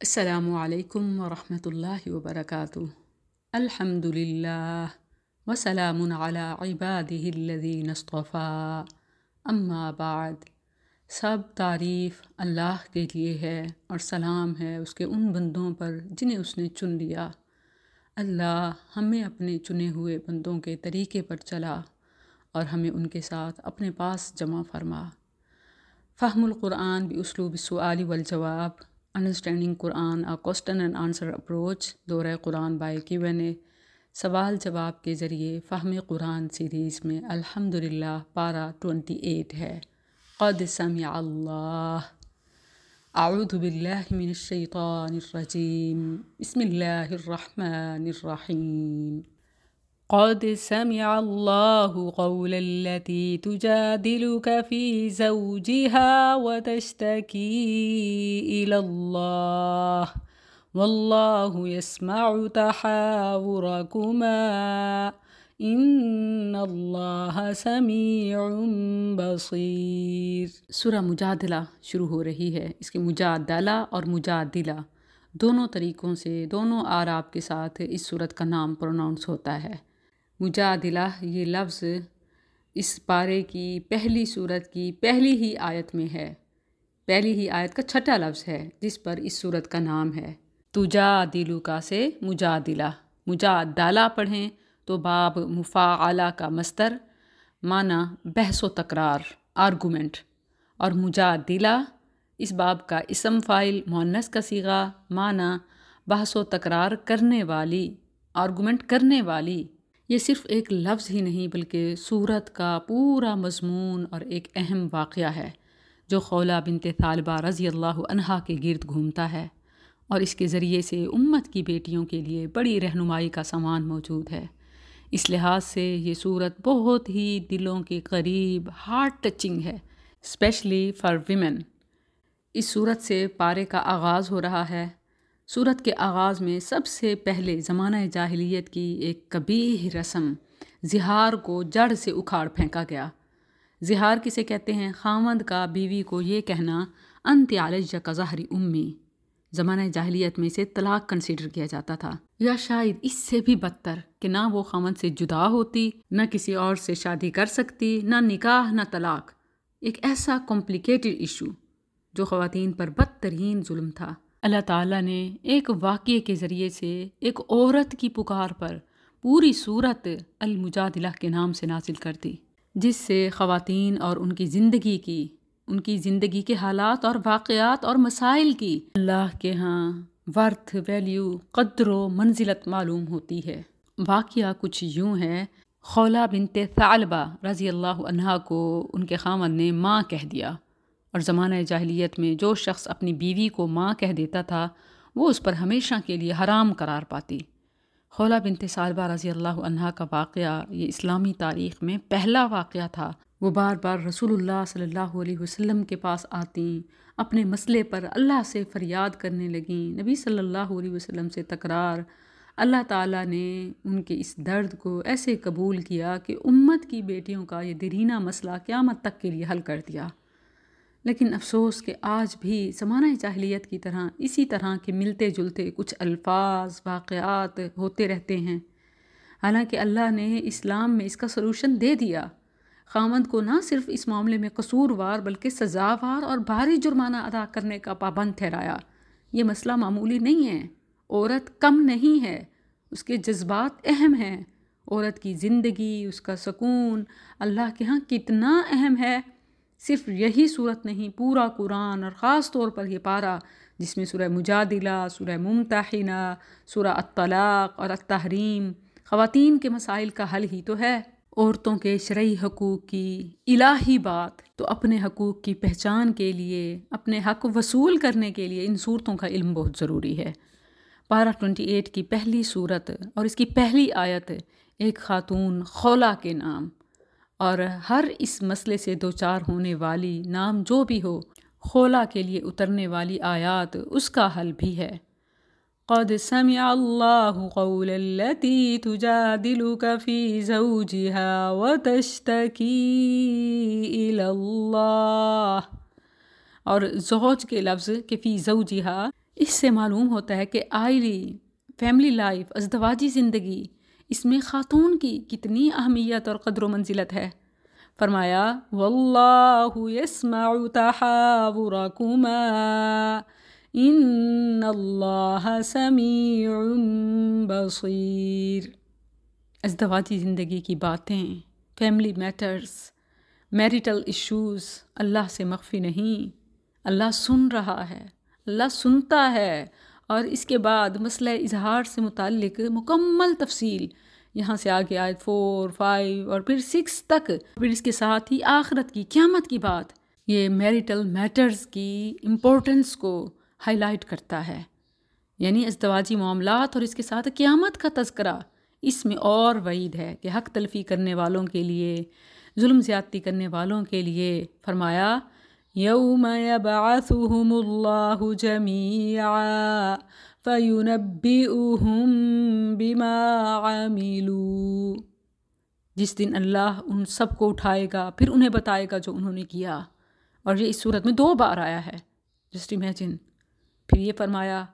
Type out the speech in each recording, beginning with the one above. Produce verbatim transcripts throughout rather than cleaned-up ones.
السلام علیکم ورحمۃ اللہ وبرکاتہ۔ الحمد للہ وسلام علی عبادہ الذین اصطفیٰ، اما بعد۔ سب تعریف اللہ کے لیے ہے اور سلام ہے اس کے ان بندوں پر جنہیں اس نے چن لیا۔ اللہ ہمیں اپنے چنے ہوئے بندوں کے طریقے پر چلا اور ہمیں ان کے ساتھ اپنے پاس جمع فرما۔ فہم القرآن باسلوب السؤال والجواب، understanding Quran a question and answer approach, دورہ قرآن بائی کیو این اے، سوال جواب کے ذریعے فہم قرآن سیریز میں الحمدللہ پارہ اٹھائیس ہے۔ قد سمع اللہ، اعوذ باللہ من الشیطان الرجیم، بسم اللہ الرحمن الرحیم۔ قد سمع اللہ قول التي تجادلك في زوجها وتشتكي إلى الله والله يسمع تحاوركما إن الله سميع بصير۔ سورہ مجادلہ شروع ہو رہی ہے۔ اس کے مجادلہ اور مجادلہ دونوں طریقوں سے، دونوں اعراب کے ساتھ اس سورت کا نام پروناؤنس ہوتا ہے۔ مجادلہ یہ لفظ اس پارے کی پہلی سورت کی پہلی ہی آیت میں ہے، پہلی ہی آیت کا چھٹا لفظ ہے جس پر اس سورت کا نام ہے۔ تجادلک سے مجادلہ، مجادلہ پڑھیں تو باب مفاعلہ کا مصدر، معنی بحث و تکرار، آرگومنٹ، اور مجادلہ اس باب کا اسم فاعل مؤنث کا صیغہ، معنی بحث و تکرار کرنے والی، آرگومنٹ کرنے والی۔ یہ صرف ایک لفظ ہی نہیں بلکہ سورت کا پورا مضمون اور ایک اہم واقعہ ہے جو خولہ بنت ثعلبہ رضی اللہ عنہا کے گرد گھومتا ہے، اور اس کے ذریعے سے امت کی بیٹیوں کے لیے بڑی رہنمائی کا سامان موجود ہے۔ اس لحاظ سے یہ سورت بہت ہی دلوں کے قریب، ہارٹ ٹچنگ ہے، اسپیشلی فار ویمن۔ اس سورت سے پارے کا آغاز ہو رہا ہے۔ سورت کے آغاز میں سب سے پہلے زمانہ جاہلیت کی ایک قبیح رسم زہار کو جڑ سے اکھاڑ پھینکا گیا۔ زہار کسے کہتے ہیں؟ خاوند کا بیوی کو یہ کہنا انت علیہ کظہر امی۔ زمانہ جاہلیت میں اسے طلاق کنسیڈر کیا جاتا تھا، یا شاید اس سے بھی بدتر کہ نہ وہ خاوند سے جدا ہوتی، نہ کسی اور سے شادی کر سکتی، نہ نکاح نہ طلاق۔ ایک ایسا کمپلیکیٹڈ ایشو جو خواتین پر بدترین ظلم تھا۔ اللہ تعالیٰ نے ایک واقعے کے ذریعے سے ایک عورت کی پکار پر پوری سورت المجادلہ کے نام سے نازل کر دی، جس سے خواتین اور ان کی زندگی کی، ان کی زندگی کے حالات اور واقعات اور مسائل کی اللہ کے ہاں ورتھ، ویلیو، قدر و منزلت معلوم ہوتی ہے۔ واقعہ کچھ یوں ہے، خولہ بنت ثعلبہ رضی اللہ عنہا کو ان کے خاوند نے ماں کہہ دیا، اور زمانہ جاہلیت میں جو شخص اپنی بیوی کو ماں کہہ دیتا تھا وہ اس پر ہمیشہ کے لیے حرام قرار پاتی۔ خولہ بنت ثعلبہ رضی اللہ عنہا کا واقعہ یہ اسلامی تاریخ میں پہلا واقعہ تھا۔ وہ بار بار رسول اللہ صلی اللہ علیہ وسلم کے پاس آتیں، اپنے مسئلے پر اللہ سے فریاد کرنے لگیں، نبی صلی اللہ علیہ وسلم سے تکرار۔ اللہ تعالیٰ نے ان کے اس درد کو ایسے قبول کیا کہ امت کی بیٹیوں کا یہ دیرینہ مسئلہ قیامت تک کے لیے حل کر دیا۔ لیکن افسوس کہ آج بھی زمانہ جاہلیت کی طرح اسی طرح کے ملتے جلتے کچھ الفاظ، واقعات ہوتے رہتے ہیں، حالانکہ اللہ نے اسلام میں اس کا سلوشن دے دیا۔ خاوند کو نہ صرف اس معاملے میں قصوروار بلکہ سزاوار اور بھاری جرمانہ ادا کرنے کا پابند ٹھہرایا۔ یہ مسئلہ معمولی نہیں ہے، عورت کم نہیں ہے، اس کے جذبات اہم ہیں، عورت کی زندگی، اس کا سکون اللہ کے ہاں کتنا اہم ہے۔ صرف یہی صورت نہیں، پورا قرآن اور خاص طور پر یہ پارہ جس میں سورہ مجادلہ، سورہ ممتحنہ، سورہ الطلاق اور التحریم خواتین کے مسائل کا حل ہی تو ہے۔ عورتوں کے شرعی حقوق کی الہی بات، تو اپنے حقوق کی پہچان کے لیے، اپنے حق وصول کرنے کے لیے ان صورتوں کا علم بہت ضروری ہے۔ پارہ اٹھائیس کی پہلی صورت اور اس کی پہلی آیت ایک خاتون خولہ کے نام، اور ہر اس مسئلے سے دوچار ہونے والی، نام جو بھی ہو، خولہ کے لیے اترنے والی آیات اس کا حل بھی ہے۔ قد سمع اللہ قول التي تجادلك في زوجها وتشتكي إلى الله، اور زوج کے لفظ کہ فی زوجہا اس سے معلوم ہوتا ہے کہ آئلی فیملی لائف، ازدواجی زندگی، اس میں خاتون کی کتنی اہمیت اور قدر و منزلت ہے۔ فرمایا واللہ یسمع تحاورکما ان اللہ سمیع بصیر۔ ازدواجی زندگی کی باتیں، فیملی میٹرز، میریٹل ایشوز اللہ سے مخفی نہیں، اللہ سن رہا ہے، اللہ سنتا ہے۔ اور اس کے بعد مسئلہ اظہار سے متعلق مکمل تفصیل، یہاں سے آگے آیت فور، فائیو اور پھر سکس تک، پھر اس کے ساتھ ہی آخرت کی، قیامت کی بات، یہ میریٹل میٹرز کی امپورٹنس کو ہائی لائٹ کرتا ہے۔ یعنی ازدواجی معاملات اور اس کے ساتھ قیامت کا تذکرہ، اس میں اور وعید ہے کہ حق تلفی کرنے والوں کے لیے، ظلم زیادتی کرنے والوں کے لیے فرمایا یوم یبعثہم اللہ جمیعا فینبئہم بما عملوا، جس دن اللہ ان سب کو اٹھائے گا پھر انہیں بتائے گا جو انہوں نے کیا۔ اور یہ اس صورت میں دو بار آیا ہے، جسٹ امیجن۔ پھر یہ فرمایا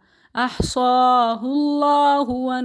احصاہ اللہ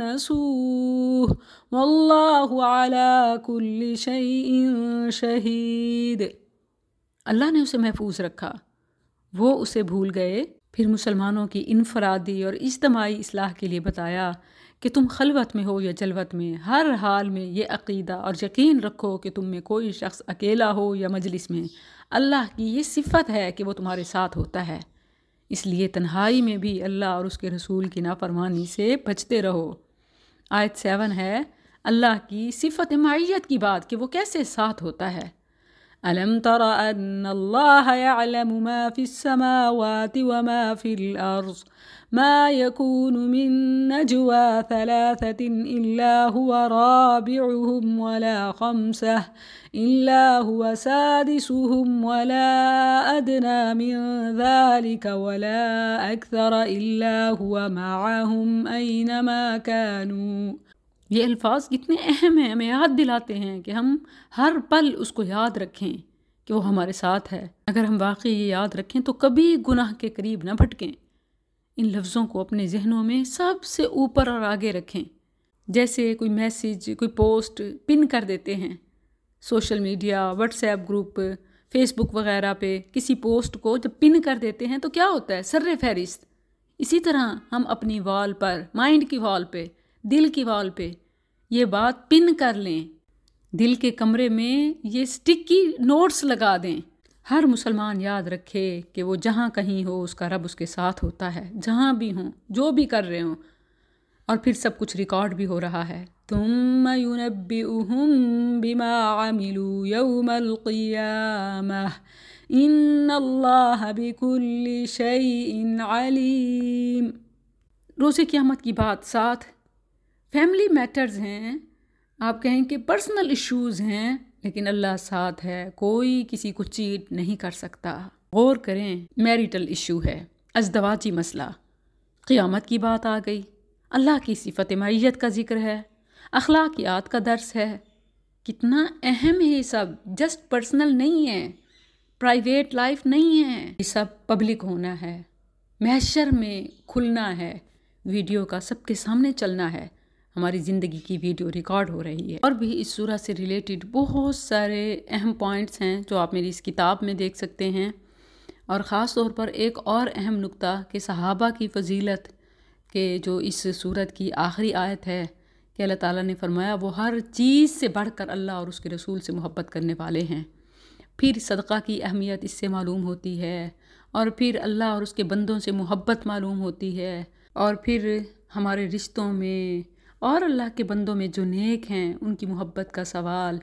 ونسوہ واللہ علی کل شیء شہید، اللہ نے اسے محفوظ رکھا، وہ اسے بھول گئے۔ پھر مسلمانوں کی انفرادی اور اجتماعی اصلاح کے لیے بتایا کہ تم خلوت میں ہو یا جلوت میں، ہر حال میں یہ عقیدہ اور یقین رکھو کہ تم میں کوئی شخص اکیلا ہو یا مجلس میں، اللہ کی یہ صفت ہے کہ وہ تمہارے ساتھ ہوتا ہے، اس لیے تنہائی میں بھی اللہ اور اس کے رسول کی نافرمانی سے بچتے رہو۔ آیت سیون ہے اللہ کی صفت معیت کی بات کہ وہ کیسے ساتھ ہوتا ہے۔ أَلَمْ تَرَ أَنَّ اللَّهَ يَعْلَمُ مَا فِي السَّمَاوَاتِ وَمَا فِي الْأَرْضِ مَا يَكُونُ مِن نَجْوَى ثَلَاثَةٍ إِلَّا هُوَ رَابِعُهُمْ وَلَا خَمْسَةٍ إِلَّا هُوَ سَادِسُهُمْ وَلَا أَدْنَى مِن ذَلِكَ وَلَا أَكْثَرَ إِلَّا هُوَ مَعَهُمْ أَيْنَمَا كَانُوا۔ یہ الفاظ کتنے اہم ہیں، ہمیں یاد دلاتے ہیں کہ ہم ہر پل اس کو یاد رکھیں کہ وہ ہمارے ساتھ ہے۔ اگر ہم واقعی یہ یاد رکھیں تو کبھی گناہ کے قریب نہ بھٹکیں۔ ان لفظوں کو اپنے ذہنوں میں سب سے اوپر اور آگے رکھیں۔ جیسے کوئی میسیج، کوئی پوسٹ پن کر دیتے ہیں social media, WhatsApp group, Facebook وغیرہ پہ، کسی پوسٹ کو جب پن کر دیتے ہیں تو کیا ہوتا ہے؟ سر فہرست۔ اسی طرح ہم اپنی وال پر، مائنڈ کی وال پہ، دل کی وال پہ یہ بات پن کر لیں، دل کے کمرے میں یہ سٹکی نوٹس لگا دیں۔ ہر مسلمان یاد رکھے کہ وہ جہاں کہیں ہو اس کا رب اس کے ساتھ ہوتا ہے، جہاں بھی ہوں، جو بھی کر رہے ہوں، اور پھر سب کچھ ریکارڈ بھی ہو رہا ہے۔ ثم ينبئهم بما عملوا يوم القيامة ان اللہ بكل شيء علیم۔ روز قیامت کی بات ساتھ فیملی میٹرز ہیں، آپ کہیں کہ پرسنل ایشوز ہیں، لیکن اللہ ساتھ ہے، کوئی کسی کو چیٹ نہیں کر سکتا۔ غور کریں، میریٹل ایشو ہے، ازدواجی مسئلہ، قیامت کی بات آ گئی، اللہ کی صفت معیت کا ذکر ہے، اخلاقیات کا درس ہے۔ کتنا اہم ہے یہ سب، جسٹ پرسنل نہیں ہے، پرائیویٹ لائف نہیں ہے، یہ سب پبلک ہونا ہے، محشر میں کھلنا ہے، ویڈیو کا سب کے سامنے چلنا ہے، ہماری زندگی کی ویڈیو ریکارڈ ہو رہی ہے۔ اور بھی اس سورہ سے ریلیٹڈ بہت سارے اہم پوائنٹس ہیں جو آپ میری اس کتاب میں دیکھ سکتے ہیں، اور خاص طور پر ایک اور اہم نقطہ کہ صحابہ کی فضیلت کہ جو اس سورت کی آخری آیت ہے کہ اللہ تعالیٰ نے فرمایا وہ ہر چیز سے بڑھ کر اللہ اور اس کے رسول سے محبت کرنے والے ہیں۔ پھر صدقہ کی اہمیت اس سے معلوم ہوتی ہے، اور پھر اللہ اور اس کے بندوں سے محبت معلوم ہوتی ہے، اور پھر ہمارے رشتوں میں اور اللہ کے بندوں میں جو نیک ہیں ان کی محبت کا سوال۔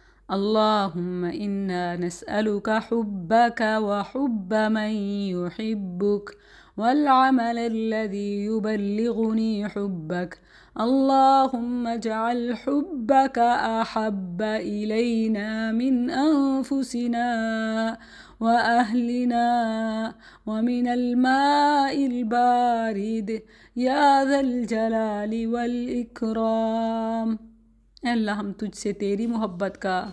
اللہم انا نسألک حبک وحب من یحبک والعمل الذی یبلغنی حبک، اللہم اجعل حبک احب الینا من انفسنا وأهلنا ومن الماء البارد یا ذا الجلال والإکرام۔ اے اللہ ہم تجھ سے تیری محبت کا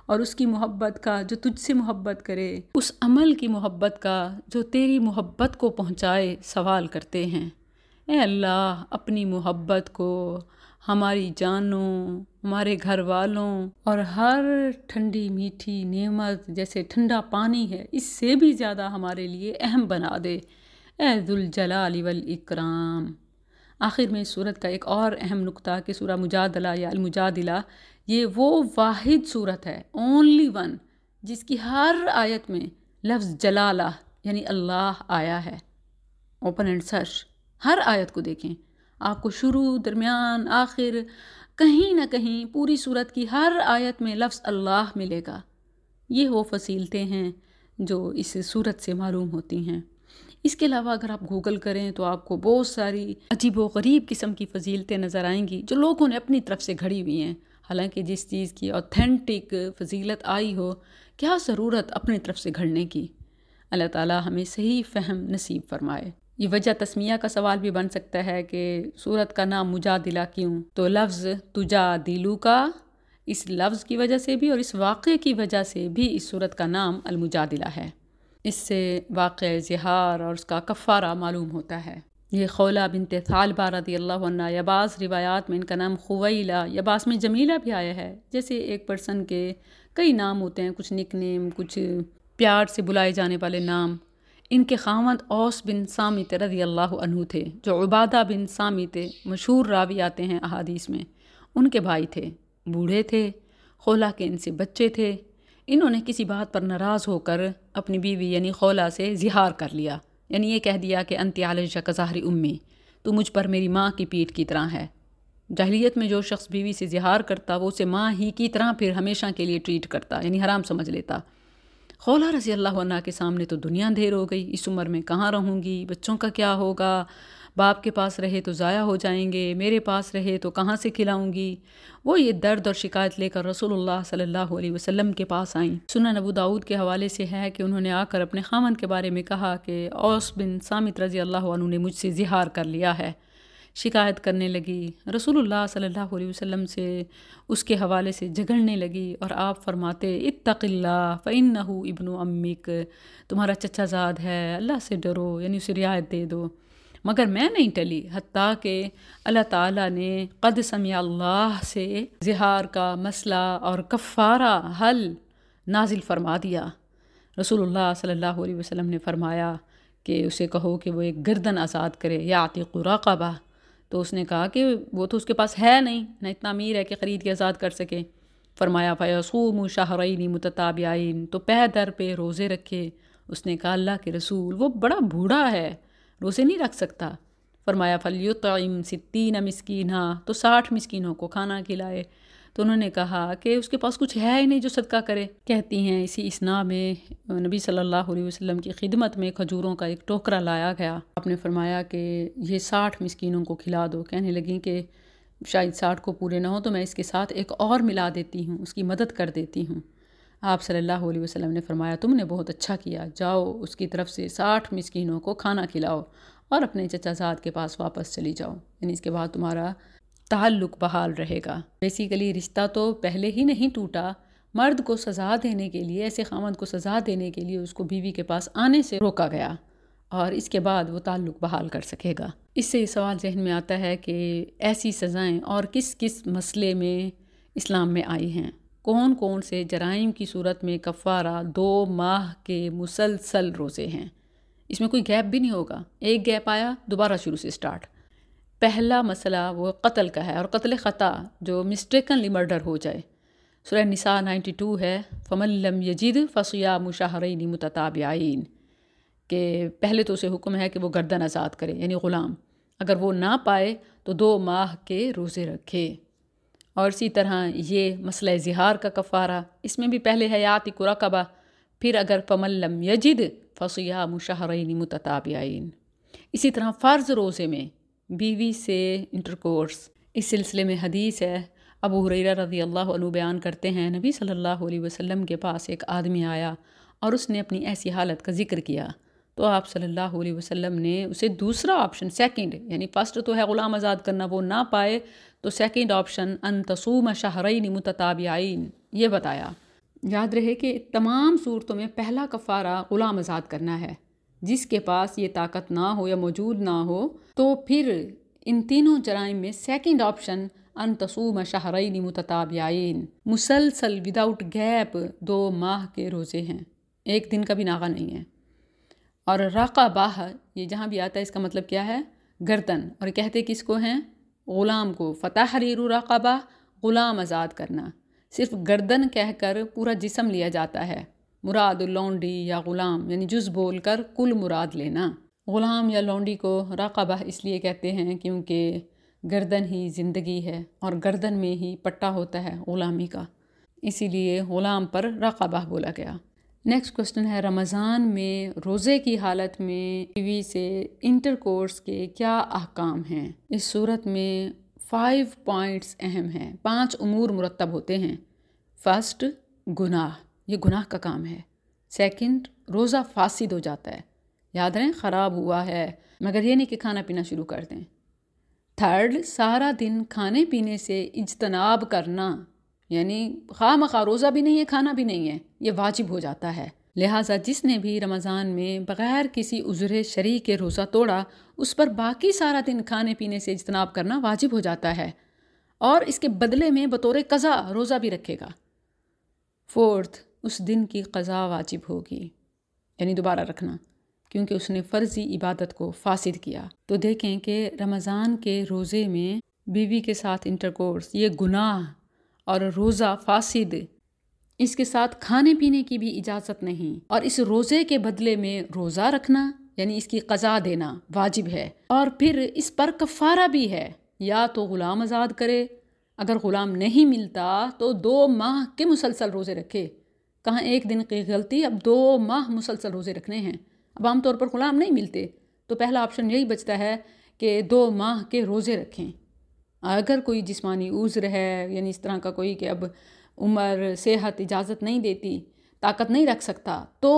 اور اس کی محبت کا جو تجھ سے محبت کرے، اس عمل کی محبت کا جو تیری محبت کو پہنچائے سوال کرتے ہیں۔ اے اللہ، اپنی محبت کو ہماری جانوں، ہمارے گھر والوں اور ہر ٹھنڈی میٹھی نعمت جیسے ٹھنڈا پانی ہے اس سے بھی زیادہ ہمارے لیے اہم بنا دے، اے ذوالجلال والاکرام۔ آخر میں اس صورت کا ایک اور اہم نقطہ کہ سورہ مجادلہ یا المجادلہ یہ وہ واحد صورت ہے، اونلی ون، جس کی ہر آیت میں لفظ جلالہ یعنی اللہ آیا ہے۔ اوپن اینڈ سرچ، ہر آیت کو دیکھیں، آپ کو شروع، درمیان، آخر، کہیں نہ کہیں پوری صورت کی ہر آیت میں لفظ اللہ ملے گا۔ یہ وہ فصیلتیں ہیں جو اس صورت سے معلوم ہوتی ہیں۔ اس کے علاوہ اگر آپ گوگل کریں تو آپ کو بہت ساری عجیب و غریب قسم کی فضیلتیں نظر آئیں گی جو لوگوں نے اپنی طرف سے گھڑی ہوئی ہیں، حالانکہ جس چیز کی اوتھینٹک فضیلت آئی ہو، کیا ضرورت اپنی طرف سے گھڑنے کی۔ اللہ تعالی ہمیں صحیح فہم نصیب فرمائے۔ یہ وجہ تسمیہ کا سوال بھی بن سکتا ہے کہ سورت کا نام مجادلہ کیوں؟ تو لفظ تجادلو کا اس لفظ کی وجہ سے بھی اور اس واقعے کی وجہ سے بھی اس سورت کا نام المجادلہ ہے۔ اس سے واقع زہار اور اس کا کفارہ معلوم ہوتا ہے۔ یہ خولہ بنت ثعلبہ رضی اللہ عنہ، یا بعض روایات میں ان کا نام خویلہ یا بعض میں جمیلہ بھی آیا ہے۔ جیسے ایک پرسن کے کئی نام ہوتے ہیں، کچھ نک نیم، کچھ پیار سے بلائے جانے والے نام۔ ان کے خاوند اوس بن صامت رضی اللہ عنہ تھے، جو عبادہ بن صامت مشہور راوی آتے ہیں احادیث میں، ان کے بھائی تھے، بوڑھے تھے، خولہ کے ان سے بچے تھے۔ انہوں نے کسی بات پر ناراض ہو کر اپنی بیوی یعنی خولہ سے زہار کر لیا، یعنی یہ کہہ دیا کہ انت علیہ کظہر امی، تو مجھ پر میری ماں کی پیٹھ کی طرح ہے۔ جاہلیت میں جو شخص بیوی سے زہار کرتا وہ اسے ماں ہی کی طرح پھر ہمیشہ کے لیے ٹریٹ کرتا، یعنی حرام سمجھ لیتا۔ خولہ رضی اللہ عنہ کے سامنے تو دنیا اندھیر ہو گئی، اس عمر میں کہاں رہوں گی، بچوں کا کیا ہوگا، باپ کے پاس رہے تو ضائع ہو جائیں گے، میرے پاس رہے تو کہاں سے کھلاؤں گی۔ وہ یہ درد اور شکایت لے کر رسول اللہ صلی اللہ علیہ وسلم کے پاس آئیں۔ سنن ابو داؤد کے حوالے سے ہے کہ انہوں نے آ کر اپنے خاوند کے بارے میں کہا کہ اوس بن صامت رضی اللہ عنہ نے مجھ سے زہار کر لیا ہے۔ شکایت کرنے لگی، رسول اللہ صلی اللہ علیہ وسلم سے اس کے حوالے سے جھگڑنے لگی، اور آپ فرماتے اتق اللہ فإنہ ابن امک، تمہارا چچا زاد ہے، اللہ سے ڈرو، یعنی اسے رعایت دے دو۔ مگر میں نہیں ٹلی، حتیٰ کہ اللہ تعالیٰ نے قد سمع اللہ سے زہار کا مسئلہ اور کفارہ حل نازل فرما دیا۔ رسول اللہ صلی اللہ علیہ وسلم نے فرمایا کہ اسے کہو کہ وہ ایک گردن آزاد کرے، یا عتیق رقبہ۔ تو اس نے کہا کہ وہ تو اس کے پاس ہے نہیں، نہ اتنا امیر ہے کہ خرید کے آزاد کر سکے۔ فرمایا فَيَصُومُ شَهْرَيْنِ مُتَتَابِعَيْنِ، تو پے در پہ روزے رکھے۔ اس نے کہا اللہ کے رسول وہ بڑا بوڑھا ہے، روزے نہیں رکھ سکتا۔ فرمایا فَلْيُطْعِمْ سِتِّينَ مِسْكِينًا، تو ساٹھ مسکینوں کو کھانا کھلائے۔ تو انہوں نے کہا کہ اس کے پاس کچھ ہے ہی نہیں جو صدقہ کرے۔ کہتی ہیں اسی اسنا میں نبی صلی اللہ علیہ وسلم کی خدمت میں کھجوروں کا ایک ٹوکرا لایا گیا۔ آپ نے فرمایا کہ یہ ساٹھ مسکینوں کو کھلا دو۔ کہنے لگیں کہ شاید ساٹھ کو پورے نہ ہو تو میں اس کے ساتھ ایک اور ملا دیتی ہوں، اس کی مدد کر دیتی ہوں۔ آپ صلی اللہ علیہ وسلم نے فرمایا تم نے بہت اچھا کیا، جاؤ اس کی طرف سے ساٹھ مسکینوں کو کھانا کھلاؤ اور اپنے چچا زاد کے پاس واپس چلی جاؤ، یعنی اس کے بعد تمہارا تعلق بحال رہے گا۔ بیسیکلی رشتہ تو پہلے ہی نہیں ٹوٹا، مرد کو سزا دینے کے لیے، ایسے خاوند کو سزا دینے کے لیے اس کو بیوی کے پاس آنے سے روکا گیا، اور اس کے بعد وہ تعلق بحال کر سکے گا۔ اس سے یہ سوال ذہن میں آتا ہے کہ ایسی سزائیں اور کس کس مسئلے میں اسلام میں آئی ہیں، کون کون سے جرائم کی صورت میں کفارہ دو ماہ کے مسلسل روزے ہیں۔ اس میں کوئی گیپ بھی نہیں ہوگا، ایک گیپ آیا دوبارہ شروع سے سٹارٹ۔ پہلا مسئلہ وہ قتل کا ہے، اور قتل خطا جو مسٹیکنلی مرڈر ہو جائے۔ سورہ نساء نائنٹی ٹو ہے، فَمَن لَّمْ يَجِدْ فَصِيَامُ شَهْرَيْنِ مُتَتَابِعَيْنِ، کہ پہلے تو اسے حکم ہے کہ وہ گردن آزاد کرے یعنی غلام، اگر وہ نہ پائے تو دو ماہ کے روزے رکھے۔ اور اسی طرح یہ مسئلہ زہار کا کفارہ، اس میں بھی پہلے ہے عتیق رقبہ، پھر اگر فَمَن لَّمْ يَجِدْ فَصِيَامُ شَهْرَيْنِ مُتَتَابِعَيْنِ۔ اسی طرح فرض روزے میں بیوی سے انٹرکورس، اس سلسلے میں حدیث ہے، ابو ہریرہ رضی اللہ عنہ بیان کرتے ہیں نبی صلی اللہ علیہ وسلم کے پاس ایک آدمی آیا اور اس نے اپنی ایسی حالت کا ذکر کیا، تو آپ صلی اللہ علیہ وسلم نے اسے دوسرا آپشن، سیکنڈ، یعنی فرسٹ تو ہے غلام آزاد کرنا، وہ نہ پائے تو سیکنڈ آپشن ان تصوم شہرین متتابعین یہ بتایا۔ یاد رہے کہ تمام صورتوں میں پہلا کفارہ غلام آزاد کرنا ہے. جس کے پاس یہ طاقت نہ ہو یا موجود نہ ہو تو پھر ان تینوں جرائم میں سیکنڈ آپشن ان تصوم شہرین متتابعین، مسلسل وداؤٹ گیپ دو ماہ کے روزے ہیں، ایک دن کا بھی ناغہ نہیں ہے. اور رقبہ یہ جہاں بھی آتا ہے اس کا مطلب کیا ہے؟ گردن. اور کہتے کس کو ہیں؟ غلام کو. فتحریر رقبہ، غلام آزاد کرنا. صرف گردن کہہ کر پورا جسم لیا جاتا ہے. مراد لونڈی یا غلام یعنی جز بول کر کل مراد لینا. غلام یا لونڈی کو رقبہ اس لیے کہتے ہیں کیونکہ گردن ہی زندگی ہے اور گردن میں ہی پٹا ہوتا ہے غلامی کا، اسی لیے غلام پر رقبہ بولا گیا. نیکسٹ کوسچن ہے رمضان میں روزے کی حالت میں بیوی سے انٹر کورس کے کیا احکام ہیں؟ اس صورت میں فائیو پوائنٹس اہم ہیں، پانچ امور مرتب ہوتے ہیں. فرسٹ، گناہ، یہ گناہ کا کام ہے. سیکنڈ، روزہ فاسد ہو جاتا ہے، یاد رہیں خراب ہوا ہے، مگر یہ نہیں کہ کھانا پینا شروع کر دیں. تھرڈ، سارا دن کھانے پینے سے اجتناب کرنا، یعنی خواہ مخواہ روزہ بھی نہیں ہے کھانا بھی نہیں ہے، یہ واجب ہو جاتا ہے. لہٰذا جس نے بھی رمضان میں بغیر کسی عذر شرعی کے روزہ توڑا اس پر باقی سارا دن کھانے پینے سے اجتناب کرنا واجب ہو جاتا ہے، اور اس کے بدلے میں بطور قضا روزہ بھی رکھے گا. فورتھ، اس دن کی قضا واجب ہوگی، یعنی دوبارہ رکھنا، کیونکہ اس نے فرضی عبادت کو فاسد کیا. تو دیکھیں کہ رمضان کے روزے میں بیوی کے ساتھ انٹرکورس یہ گناہ اور روزہ فاسد، اس کے ساتھ کھانے پینے کی بھی اجازت نہیں، اور اس روزے کے بدلے میں روزہ رکھنا یعنی اس کی قضا دینا واجب ہے. اور پھر اس پر کفارہ بھی ہے، یا تو غلام آزاد کرے، اگر غلام نہیں ملتا تو دو ماہ کے مسلسل روزے رکھے. کہاں ایک دن کی غلطی، اب دو ماہ مسلسل روزے رکھنے ہیں. اب عام طور پر غلام نہیں ملتے تو پہلا آپشن یہی بچتا ہے کہ دو ماہ کے روزے رکھیں. اگر کوئی جسمانی عذر ہے، یعنی اس طرح کا کوئی کہ اب عمر صحت اجازت نہیں دیتی، طاقت نہیں رکھ سکتا، تو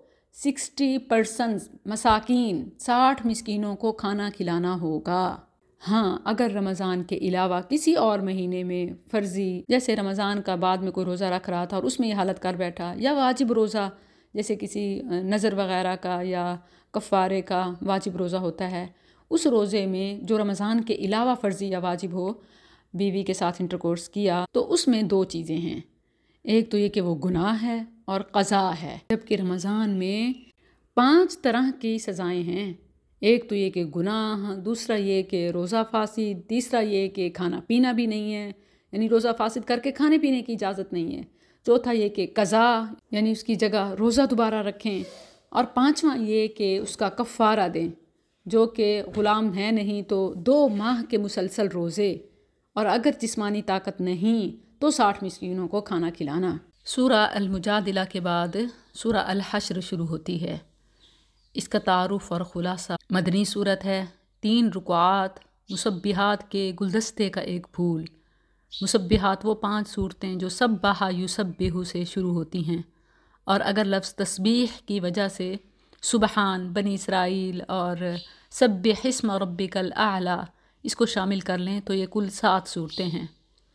سکسٹی پرسنٹ مساکین، ساٹھ مسکینوں کو کھانا کھلانا ہوگا. ہاں اگر رمضان کے علاوہ کسی اور مہینے میں فرضی جیسے رمضان کا بعد میں کوئی روزہ رکھ رہا تھا اور اس میں یہ حالت کر بیٹھا، یا واجب روزہ جیسے کسی نظر وغیرہ کا یا کفارے کا واجب روزہ ہوتا ہے، اس روزے میں جو رمضان کے علاوہ فرضی یا واجب ہو، بیوی کے ساتھ انٹرکورس کیا، تو اس میں دو چیزیں ہیں. ایک تو یہ کہ وہ گناہ ہے اور قضا ہے، جبکہ رمضان میں پانچ طرح کی سزائیں ہیں. ایک تو یہ کہ گناہ، دوسرا یہ کہ روزہ فاسد، تیسرا یہ کہ کھانا پینا بھی نہیں ہے، یعنی روزہ فاسد کر کے کھانے پینے کی اجازت نہیں ہے. چوتھا یہ کہ قضا یعنی اس کی جگہ روزہ دوبارہ رکھیں، اور پانچواں یہ کہ اس کا کفارہ دیں، جو کہ غلام ہے نہیں تو دو ماہ کے مسلسل روزے، اور اگر جسمانی طاقت نہیں تو ساٹھ مسکینوں کو کھانا کھلانا. سورہ المجادلہ کے بعد سورہ الحشر شروع ہوتی ہے. اس کا تعارف اور خلاصہ مدنی صورت ہے. تین رکوعات، مسبحات کے گلدستے کا ایک پھول. مسبحات وہ پانچ صورتیں جو سبح یسبح سے شروع ہوتی ہیں، اور اگر لفظ تسبیح کی وجہ سے سبحان، بنی اسرائیل اور سبح اسم ربک الاعلی اس کو شامل کر لیں تو یہ کل سات صورتیں ہیں.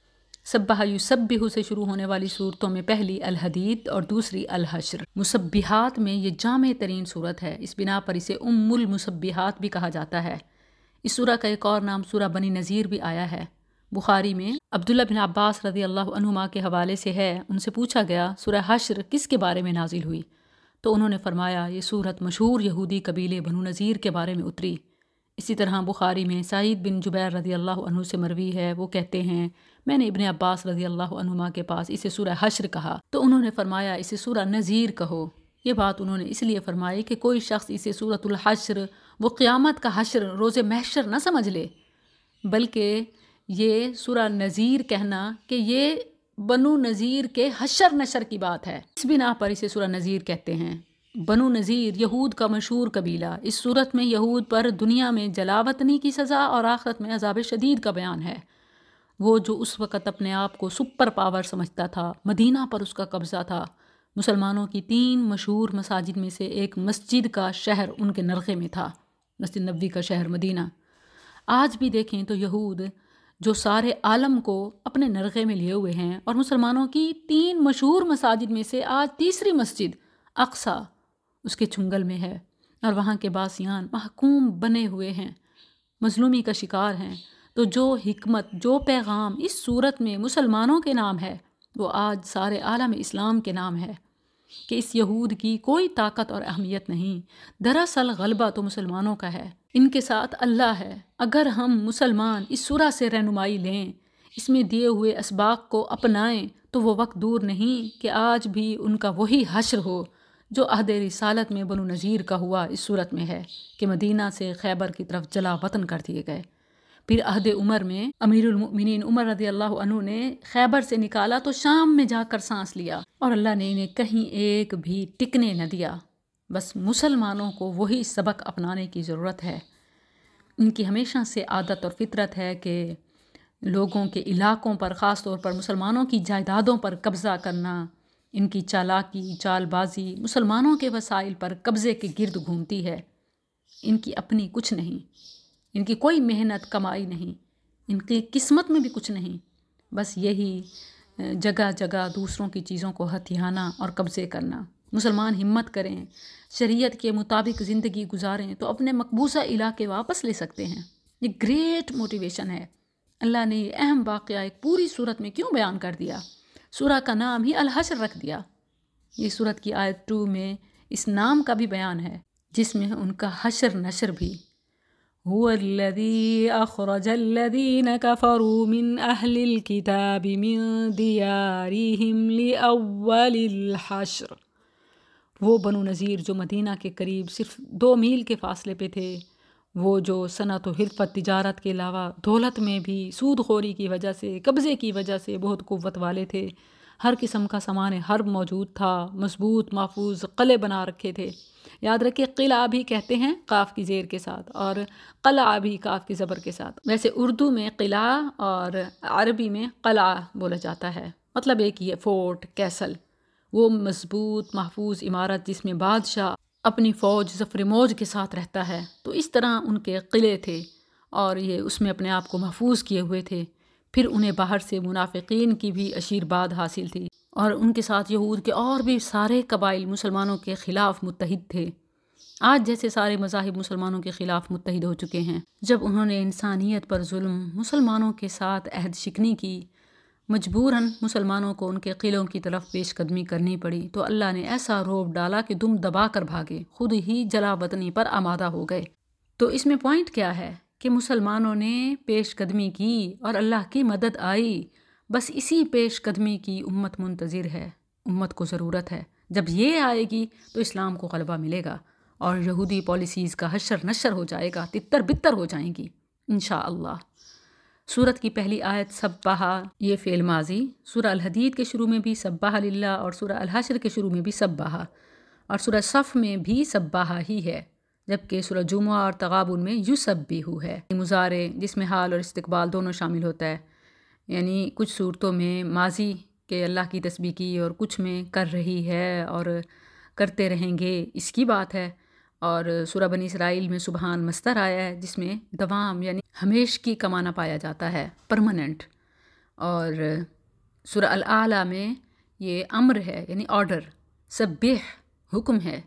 سبح یسبح سے شروع ہونے والی صورتوں میں پہلی الحدید اور دوسری الحشر. مسبحات میں یہ جامع ترین صورت ہے، اس بنا پر اسے ام المسبحات بھی کہا جاتا ہے. اس سورہ کا ایک اور نام سورہ بنی نذیر بھی آیا ہے. بخاری میں عبداللہ بن عباس رضی اللہ عنہما کے حوالے سے ہے، ان سے پوچھا گیا سورہ حشر کس کے بارے میں نازل ہوئی؟ تو انہوں نے فرمایا یہ سورت مشہور یہودی قبیلے بنو نذیر کے بارے میں اتری. اسی طرح بخاری میں سعید بن جبیر رضی اللہ عنہ سے مروی ہے، وہ کہتے ہیں میں نے ابن عباس رضی اللہ عنہما کے پاس اسے سورہ حشر کہا تو انہوں نے فرمایا اسے سورہ نذیر کہو. یہ بات انہوں نے اس لیے فرمائی کہ کوئی شخص اسے سورۃ الحشر، وہ قیامت کا حشر، روز محشر نہ سمجھ لے، بلکہ یہ سورہ نذیر کہنا کہ یہ بنو نذیر کے حشر نشر کی بات ہے، اس بنا پر اسے سورہ نذیر کہتے ہیں. بنو نذیر یہود کا مشہور قبیلہ. اس صورت میں یہود پر دنیا میں جلاوطنی کی سزا اور آخرت میں عذاب شدید کا بیان ہے. وہ جو اس وقت اپنے آپ کو سپر پاور سمجھتا تھا، مدینہ پر اس کا قبضہ تھا. مسلمانوں کی تین مشہور مساجد میں سے ایک مسجد کا شہر ان کے نرغے میں تھا، مسجد نبوی کا شہر مدینہ. آج بھی دیکھیں تو یہود جو سارے عالم کو اپنے نرغے میں لیے ہوئے ہیں، اور مسلمانوں کی تین مشہور مساجد میں سے آج تیسری مسجد اقصی اس کے چنگل میں ہے، اور وہاں کے باسیان محکوم بنے ہوئے ہیں، مظلومی کا شکار ہیں۔ تو جو حکمت، جو پیغام اس صورت میں مسلمانوں کے نام ہے، وہ آج سارے عالم اسلام کے نام ہے کہ اس یہود کی کوئی طاقت اور اہمیت نہیں، دراصل غلبہ تو مسلمانوں کا ہے، ان کے ساتھ اللہ ہے۔ اگر ہم مسلمان اس سورہ سے رہنمائی لیں، اس میں دیے ہوئے اسباق کو اپنائیں، تو وہ وقت دور نہیں کہ آج بھی ان کا وہی حشر ہو جو عہد رسالت میں بنو نذیر کا ہوا اس صورت میں ہے کہ مدینہ سے خیبر کی طرف جلا وطن کر دیے گئے۔ پھر عہد عمر میں امیر المؤمنین عمر رضی اللہ عنہ نے خیبر سے نکالا تو شام میں جا کر سانس لیا، اور اللہ نے انہیں کہیں ایک بھی ٹکنے نہ دیا۔ بس مسلمانوں کو وہی سبق اپنانے کی ضرورت ہے۔ ان کی ہمیشہ سے عادت اور فطرت ہے کہ لوگوں کے علاقوں پر، خاص طور پر مسلمانوں کی جائیدادوں پر قبضہ کرنا، ان کی چالاکی، چال بازی مسلمانوں کے وسائل پر قبضے کے گرد گھومتی ہے۔ ان کی اپنی کچھ نہیں، ان کی کوئی محنت کمائی نہیں، ان کی قسمت میں بھی کچھ نہیں، بس یہی جگہ جگہ دوسروں کی چیزوں کو ہتھیانا اور قبضے کرنا۔ مسلمان ہمت کریں، شریعت کے مطابق زندگی گزاریں تو اپنے مقبوضہ علاقے واپس لے سکتے ہیں۔ یہ گریٹ موٹیویشن ہے۔ اللہ نے یہ اہم واقعہ ایک پوری صورت میں کیوں بیان کر دیا؟ سورہ کا نام ہی الحشر رکھ دیا۔ یہ صورت کی آیت ٹو میں اس نام کا بھی بیان ہے، جس میں ان کا حشر نشر بھی۔ هو الذي أخرج الذين كفروا من أهل الكتاب من ديارهم لأول الحشر۔ وہ بنو نذیر جو مدینہ کے قریب صرف دو میل کے فاصلے پہ تھے، وہ جو صنعت و حرفت تجارت کے علاوہ دولت میں بھی سود خوری کی وجہ سے، قبضے کی وجہ سے بہت قوت والے تھے، ہر قسم کا سامان حرب موجود تھا، مضبوط محفوظ قلعے بنا رکھے تھے۔ یاد رکھیں قلعہ بھی کہتے ہیں قاف کی زیر کے ساتھ، اور قلعہ بھی قاف کی زبر کے ساتھ۔ ویسے اردو میں قلعہ اور عربی میں قلعہ بولا جاتا ہے، مطلب ایک ہی ہے، فورٹ، کیسل، وہ مضبوط محفوظ عمارت جس میں بادشاہ اپنی فوج ظفر موج کے ساتھ رہتا ہے۔ تو اس طرح ان کے قلعے تھے، اور یہ اس میں اپنے آپ کو محفوظ کیے ہوئے تھے۔ پھر انہیں باہر سے منافقین کی بھی اشیرباد حاصل تھی، اور ان کے ساتھ یہود کے اور بھی سارے قبائل مسلمانوں کے خلاف متحد تھے۔ آج جیسے سارے مذاہب مسلمانوں کے خلاف متحد ہو چکے ہیں، جب انہوں نے انسانیت پر ظلم، مسلمانوں کے ساتھ عہد شکنی کی، مجبوراً مسلمانوں کو ان کے قلعوں کی طرف پیش قدمی کرنی پڑی، تو اللہ نے ایسا روب ڈالا کہ دم دبا کر بھاگے، خود ہی جلا وطنی پر آمادہ ہو گئے۔ تو اس میں پوائنٹ کیا ہے کہ مسلمانوں نے پیش قدمی کی اور اللہ کی مدد آئی۔ بس اسی پیش قدمی کی امت منتظر ہے، امت کو ضرورت ہے۔ جب یہ آئے گی تو اسلام کو غلبہ ملے گا، اور یہودی پالیسیز کا حشر نشر ہو جائے گا، تتر بتر ہو جائیں گی انشاءاللہ۔ سورت کی پہلی آیت سبح، یہ فعل ماضی۔ سورہ الحدید کے شروع میں بھی سبح للہ، اور سورہ الحشر کے شروع میں بھی سبح، اور سورہ صف میں بھی سبح ہی ہے، جبکہ سورہ جمعہ اور تغابن میں یسبح ہے، مضارع جس میں حال اور استقبال دونوں شامل ہوتا ہے۔ یعنی کچھ صورتوں میں ماضی کہ اللہ کی تسبیح کی، اور کچھ میں کر رہی ہے اور کرتے رہیں گے، اس کی بات ہے۔ اور سورہ بنی اسرائیل میں سبحان مصدر آیا ہے، جس میں دوام یعنی ہمیشگی کا معنی پایا جاتا ہے، پرماننٹ۔ اور سورہ الاعلیٰ میں یہ امر ہے یعنی آرڈر، سبح حکم ہے۔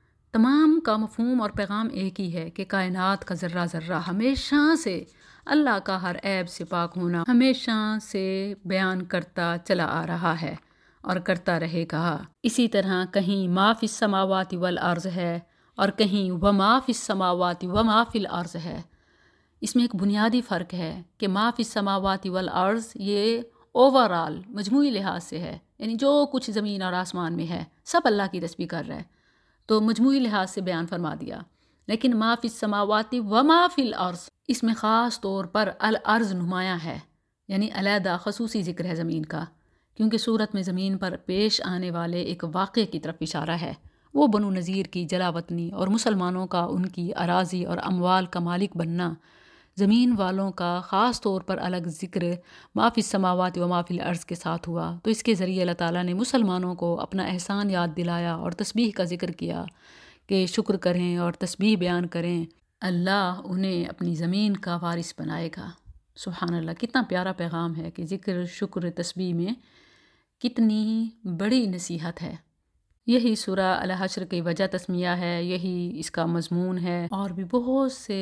تمام کا مفہوم اور پیغام ایک ہی ہے کہ کائنات کا ذرہ ذرہ ہمیشہ سے اللہ کا ہر عیب سے پاک ہونا ہمیشہ سے بیان کرتا چلا آ رہا ہے اور کرتا رہے گا۔ اسی طرح کہیں ما فی السماوات والارض ہے، اور کہیں وما فی السماوات وما فی الارض ہے۔ اس میں ایک بنیادی فرق ہے کہ ما فی السماوات والارض یہ اوور آل مجموعی لحاظ سے ہے، یعنی جو کچھ زمین اور آسمان میں ہے سب اللہ کی تسبیح کر رہا ہے، تو مجموعی لحاظ سے بیان فرما دیا۔ لیکن ما فی السماوات وما فی الارض، اس میں خاص طور پر الارض نمایاں ہے، یعنی علیحدہ خصوصی ذکر ہے زمین کا، کیونکہ صورت میں زمین پر پیش آنے والے ایک واقعے کی طرف اشارہ ہے، وہ بنو نذیر کی جلا وطنی اور مسلمانوں کا ان کی اراضی اور اموال کا مالک بننا۔ زمین والوں کا خاص طور پر الگ ذکر ما فی السماوات و ما فی الارض کے ساتھ ہوا، تو اس کے ذریعے اللہ تعالیٰ نے مسلمانوں کو اپنا احسان یاد دلایا اور تسبیح کا ذکر کیا کہ شکر کریں اور تسبیح بیان کریں، اللہ انہیں اپنی زمین کا وارث بنائے گا۔ سبحان اللہ، کتنا پیارا پیغام ہے کہ ذکر شکر تسبیح میں کتنی بڑی نصیحت ہے۔ یہی سورہ الحشر کی وجہ تسمیہ ہے، یہی اس کا مضمون ہے، اور بھی بہت سے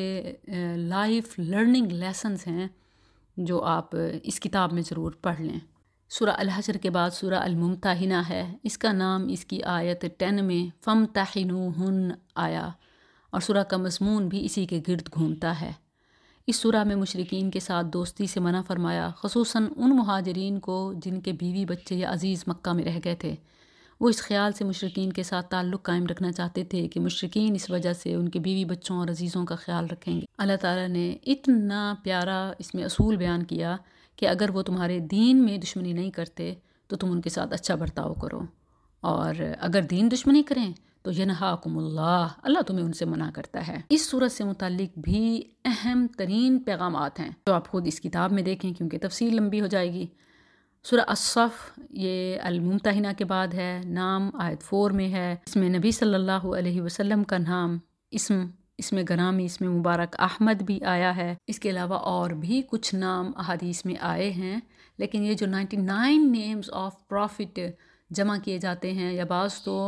لائف لرننگ لیسنز ہیں جو آپ اس کتاب میں ضرور پڑھ لیں۔ سورہ الحشر کے بعد سورہ الممتحنہ ہے، اس کا نام اس کی آیت ٹین میں فامتحنوہن آیا، اور سورہ کا مضمون بھی اسی کے گرد گھومتا ہے۔ اس سورہ میں مشرکین کے ساتھ دوستی سے منع فرمایا، خصوصاً ان مہاجرین کو جن کے بیوی بچے یا عزیز مکہ میں رہ گئے تھے۔ وہ اس خیال سے مشرکین کے ساتھ تعلق قائم رکھنا چاہتے تھے کہ مشرکین اس وجہ سے ان کے بیوی بچوں اور عزیزوں کا خیال رکھیں گے۔ اللہ تعالیٰ نے اتنا پیارا اس میں اصول بیان کیا کہ اگر وہ تمہارے دین میں دشمنی نہیں کرتے تو تم ان کے ساتھ اچھا برتاؤ کرو، اور اگر دین دشمنی کریں تو ینہاکم اللہ، اللہ تمہیں ان سے منع کرتا ہے۔ اس صورت سے متعلق بھی اہم ترین پیغامات ہیں جو آپ خود اس کتاب میں دیکھیں کیونکہ تفصیل لمبی ہو جائے گی۔ سورہ الصف یہ الممتحنہ کے بعد ہے، نام آیت فور میں ہے، اس میں نبی صلی اللہ علیہ وسلم کا نام اسم اس میں گرامی اس میں مبارک احمد بھی آیا ہے۔ اس کے علاوہ اور بھی کچھ نام احادیث میں آئے ہیں، لیکن یہ جو ninety nine names of prophet جمع کیے جاتے ہیں، یا بعض تو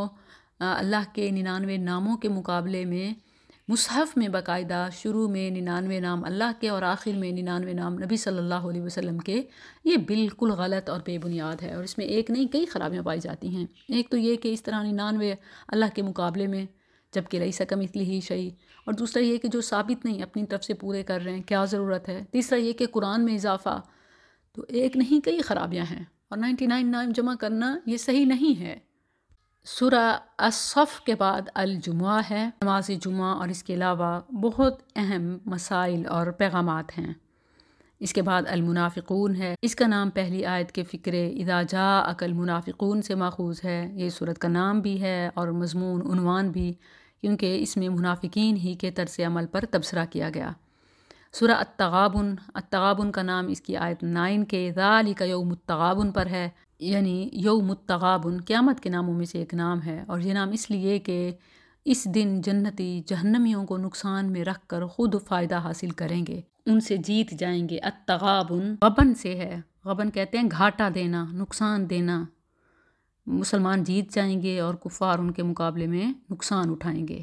اللہ کے ننانوے ناموں کے مقابلے میں مصحف میں باقاعدہ شروع میں ننانوے نام اللہ کے اور آخر میں ننانوے نام نبی صلی اللہ علیہ وسلم کے، یہ بالکل غلط اور بے بنیاد ہے، اور اس میں ایک نہیں کئی خرابیاں پائی جاتی ہیں۔ ایک تو یہ کہ اس طرح ننانوے اللہ کے مقابلے میں جبکہ لیس کمثلہ شیء، اور دوسرا یہ کہ جو ثابت نہیں اپنی طرف سے پورے کر رہے ہیں، کیا ضرورت ہے۔ تیسرا یہ کہ قرآن میں اضافہ، تو ایک نہیں کئی خرابیاں ہیں، اور نائنٹی نائن نام جمع کرنا یہ صحیح نہیں ہے۔ سورہ الصف کے بعد الجمعہ ہے، نماز جمعہ، اور اس کے علاوہ بہت اہم مسائل اور پیغامات ہیں۔ اس کے بعد المنافقون ہے، اس کا نام پہلی آیت کے فکرے اذا جاءک المنافقون سے ماخوذ ہے۔ یہ سورت کا نام بھی ہے اور مضمون عنوان بھی، کیونکہ اس میں منافقین ہی کے طرز عمل پر تبصرہ کیا گیا۔ سورہ التغابن، التغابن کا نام اس کی آیت نائن کے ذالک یوم التغابن پر ہے، یعنی یوم التغابن قیامت کے ناموں میں سے ایک نام ہے، اور یہ نام اس لیے کہ اس دن جنتی جہنمیوں کو نقصان میں رکھ کر خود فائدہ حاصل کریں گے، ان سے جیت جائیں گے۔ التغابن غبن سے ہے، غبن کہتے ہیں گھاٹا دینا، نقصان دینا۔ مسلمان جیت جائیں گے اور کفار ان کے مقابلے میں نقصان اٹھائیں گے۔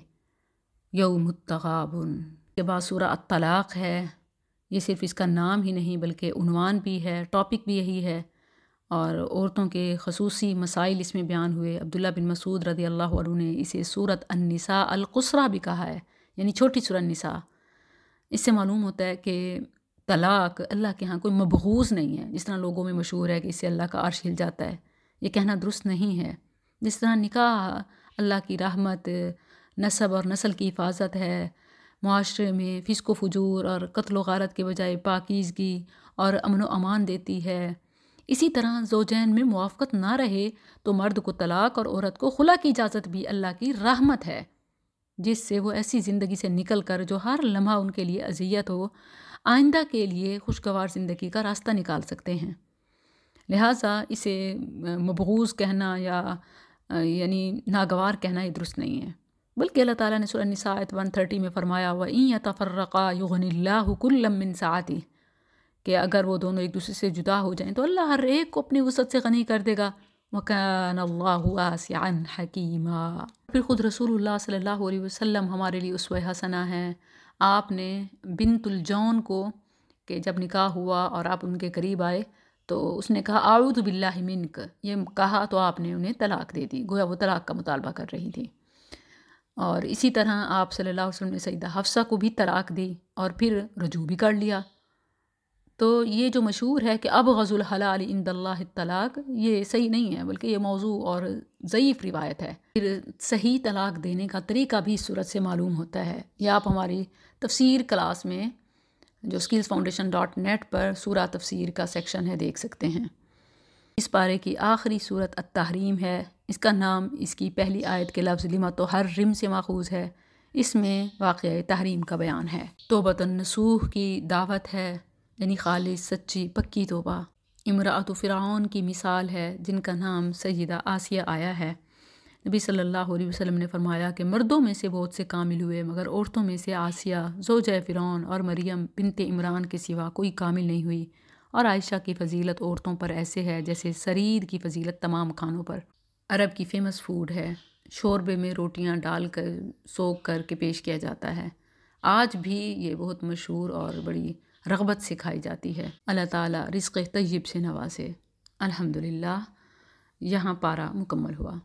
یوم التغابن کے بعد سورہ الطلاق ہے، یہ صرف اس کا نام ہی نہیں بلکہ عنوان بھی ہے، ٹاپک بھی یہی ہے، اور عورتوں کے خصوصی مسائل اس میں بیان ہوئے۔ عبداللہ بن مسعود رضی اللہ عنہ نے اسے سورۃ النساء القصریٰ بھی کہا ہے، یعنی چھوٹی سورہ النساء۔ اس سے معلوم ہوتا ہے کہ طلاق اللہ کے ہاں کوئی مبغوض نہیں ہے، جس طرح لوگوں میں مشہور ہے کہ اس سے اللہ کا عرش ہل جاتا ہے، یہ کہنا درست نہیں ہے۔ جس طرح نکاح اللہ کی رحمت، نسب اور نسل کی حفاظت ہے، معاشرے میں فسق و فجور اور قتل و غارت کے بجائے پاکیزگی اور امن و امان دیتی ہے، اسی طرح زوجین میں موافقت نہ رہے تو مرد کو طلاق اور عورت کو خلا کی اجازت بھی اللہ کی رحمت ہے، جس سے وہ ایسی زندگی سے نکل کر جو ہر لمحہ ان کے لیے اذیت ہو، آئندہ کے لیے خوشگوار زندگی کا راستہ نکال سکتے ہیں۔ لہٰذا اسے مبغوض کہنا یا یعنی ناگوار کہنا یہ درست نہیں ہے، بلکہ اللہ تعالیٰ نے سورہ النساء آیت ایک سو تیس میں فرمایا وَإِن يَتَفَرَّقَا يُغْنِ اللَّهُ كُلًّا مِّن سَعَتِهِ، کہ اگر وہ دونوں ایک دوسرے سے جدا ہو جائیں تو اللہ ہر ایک کو اپنی وسعت سے غنی کر دے گا۔ وَكَانَ اللَّهُ وَاسِعًا حَكِيمًا۔ پھر خود رسول اللہ صلی اللہ علیہ وسلم ہمارے لیے اسوہ حسنہ ہیں۔ آپ نے بنت الجون کو کہ جب نکاح ہوا اور آپ ان کے قریب آئے تو اس نے کہا اعوذ باللہ منک، یہ کہا تو آپ نے انہیں طلاق دے دی، گویا وہ طلاق کا مطالبہ کر رہی تھی۔ اور اسی طرح آپ صلی اللہ علیہ وسلم نے سیدہ حفصہ کو بھی طلاق دی اور پھر رجوع بھی کر لیا۔ تو یہ جو مشہور ہے کہ ابغض الحلال عند اللہ الطلاق، یہ صحیح نہیں ہے، بلکہ یہ موضوع اور ضعیف روایت ہے۔ پھر صحیح طلاق دینے کا طریقہ بھی اس صورت سے معلوم ہوتا ہے، یہ آپ ہماری تفسیر کلاس میں جو اسکلز فاؤنڈیشن ڈاٹ نیٹ پر سورہ تفسیر کا سیکشن ہے دیکھ سکتے ہیں۔ اس پارے کی آخری سورت التحریم ہے، اس کا نام اس کی پہلی آیت کے لفظ لما تحرم سے ماخوذ ہے، اس میں واقعہ تحریم کا بیان ہے۔ توبۃ النصوح کی دعوت ہے، یعنی خالص سچی پکی توبہ۔ امرأۃ فرعون کی مثال ہے جن کا نام سیدہ آسیہ آیا ہے۔ نبی صلی اللہ علیہ وسلم نے فرمایا کہ مردوں میں سے بہت سے کامل ہوئے مگر عورتوں میں سے آسیہ زوجہ فرعون اور مریم بنت عمران کے سوا کوئی کامل نہیں ہوئی، اور عائشہ کی فضیلت عورتوں پر ایسے ہے جیسے سرید کی فضیلت تمام کھانوں پر۔ عرب کی فیمس فوڈ ہے، شوربے میں روٹیاں ڈال کر سوک کر کے پیش کیا جاتا ہے، آج بھی یہ بہت مشہور اور بڑی رغبت سے کھائی جاتی ہے۔ اللہ تعالیٰ رزق طیب سے نوازے۔ الحمدللہ، یہاں پارہ مکمل ہوا۔